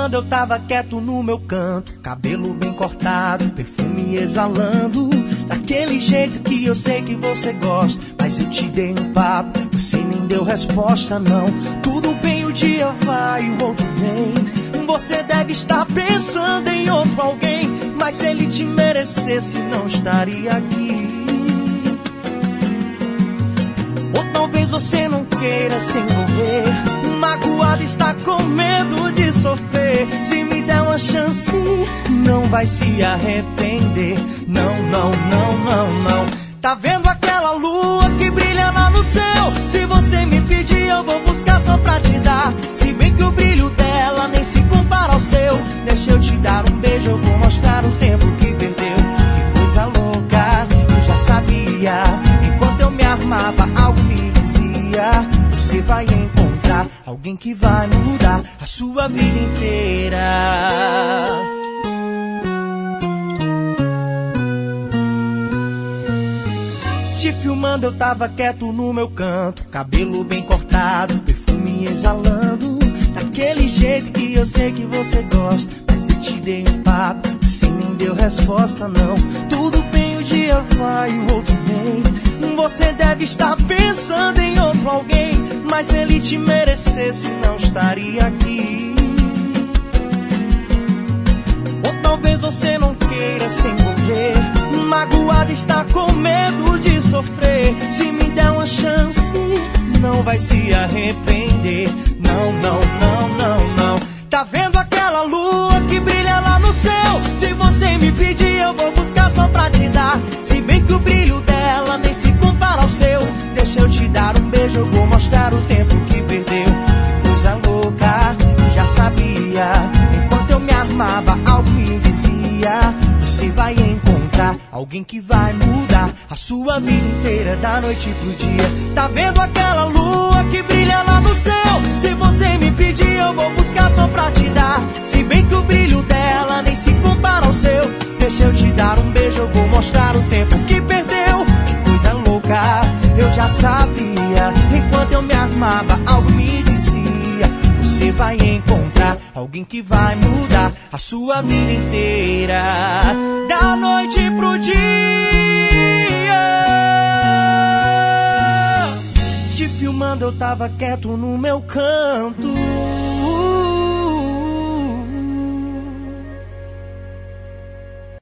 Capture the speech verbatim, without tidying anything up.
filmando eu tava quieto no meu canto, cabelo bem cortado, perfume exalando, daquele jeito que eu sei que você gosta. Mas eu te dei um papo, você nem deu resposta não. Tudo bem, o dia vai e o outro vem. Você deve estar pensando em outro alguém, mas se ele te merecesse não estaria aqui. Ou talvez você não queira se envolver, magoado, está com medo de sofrer. Se me der uma chance, não vai se arrepender. Não, não, não, não, não. Tá vendo aquela lua que brilha lá no céu? Se você me pedir, eu vou buscar só pra te dar. Se bem que o brilho dela nem se compara ao seu. Deixa eu te dar um beijo, eu vou mostrar o tempo que perdeu. Que coisa louca, eu já sabia. Enquanto eu me armava, algo me dizia: você vai encontrar alguém que vai mudar a sua vida inteira. Te filmando eu tava quieto no meu canto, cabelo bem cortado, perfume exalando, daquele jeito que eu sei que você gosta. Mas eu te dei um papo, você nem deu resposta não. Tudo bem, o dia vai e o outro vem. Você deve estar pensando em outro alguém, mas se ele te merecesse não estaria aqui. Ou talvez você não queira se envolver, magoado, está com medo de sofrer. Se me der uma chance, não vai se arrepender. Não, não, não, não, não. Tá vendo aquela lua que brilha lá no céu? Se você me pedir, eu vou buscar só pra te dar. Se bem que o brilho dela nem se compara ao seu. Deixa eu te dar um beijo, eu vou mostrar o tempo que perdeu. Que coisa louca, eu já sabia. Enquanto eu me armava, algo me dizia: você vai encontrar alguém que vai mudar a sua vida inteira, da noite pro dia. Tá vendo aquela lua que brilha lá no céu? Se você me pedir, eu vou buscar só pra te dar. Se bem que o brilho dela nem se compara ao seu. Deixa eu te dar um beijo, eu vou mostrar o tempo que perdeu. Que coisa louca, eu já sabia. Enquanto eu me armava, algo me dizia: você vai encontrar alguém que vai mudar a sua vida inteira, da noite pro dia. Te filmando eu tava quieto no meu canto,